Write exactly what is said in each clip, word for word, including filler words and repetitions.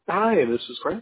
Hi, this is Chris.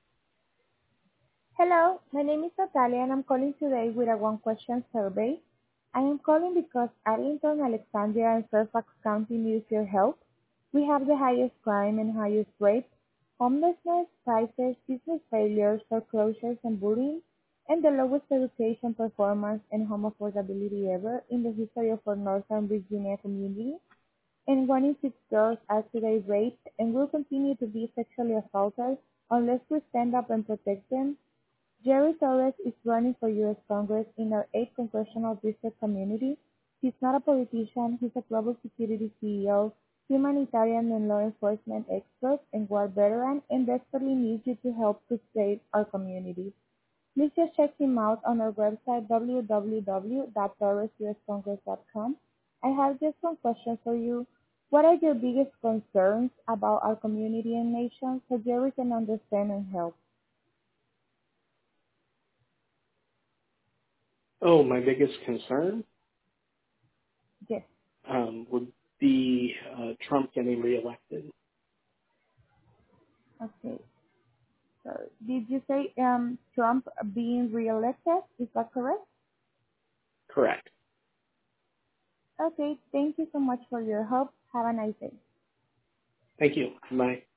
Hello, my name is Natalia and I'm calling today with a one question survey. I am calling because Arlington, Alexandria, and Fairfax County needs your help. We have the highest crime and highest rape, homelessness, prices, business failures, foreclosures, and bullying, and the lowest education performance and home affordability ever in the history of our Northern Virginia community. And one in six girls are today raped and will continue to be sexually assaulted unless we stand up and protect them. Jerry Torres is running for U S Congress in our eighth congressional district community. He's not a politician, he's a global security C E O, humanitarian and law enforcement expert, and war veteran, and desperately needs you to help to save our community. Please just check him out on our website w w w dot torres u s congress dot com. I have just one question for you. What are your biggest concerns about our community and nation so Jerry can understand and help? Oh, my biggest concern Yes. um, would be uh, Trump getting reelected. Okay. So did you say um, Trump being reelected? Is that correct? Correct. Okay. Thank you so much for your help. Have a nice day. Thank you. Bye.